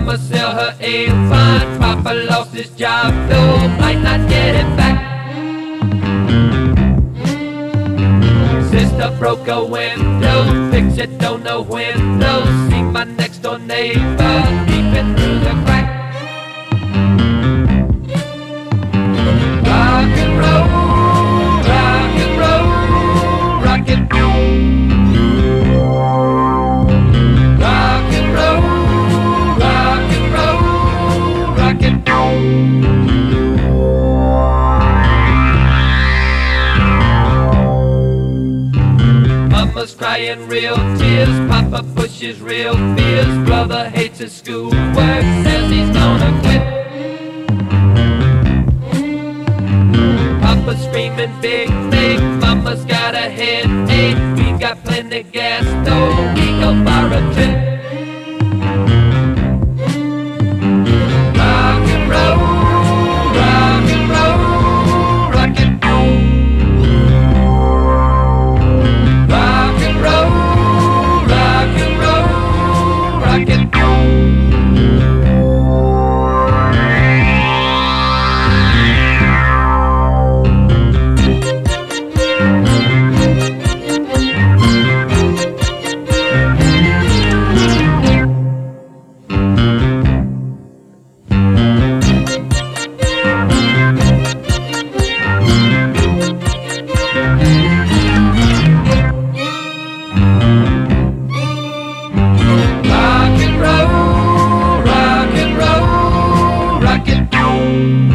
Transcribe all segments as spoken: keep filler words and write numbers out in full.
Mama sell her a fine. Papa lost his job, though might not get it back. Sister broke a window, fix it, don't know when. No, see my next door neighbor peeping through the crack. Rock and roll, rock and roll, rock and roll. Rock and roll, rock and roll, rock and roll. Mama's crying real tears, Papa pushes real fears. Brother hates his schoolwork, says he's gonna quit. Papa's screaming big thing, Mama's got a headache. We got plenty gas, though we go for a trip. Rock and roll, rock and roll, rock and roll. Rock and roll, rock and roll, rock and roll. Rock and roll, rock and roll, rock and roll.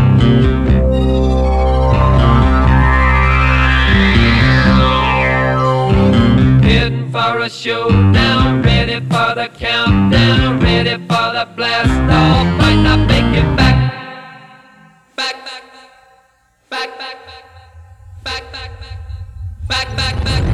Heading for a showdown, ready for the countdown, ready for the blast off. Might not make it back. Back, back, back, back, back, back, back, back, back, back, back.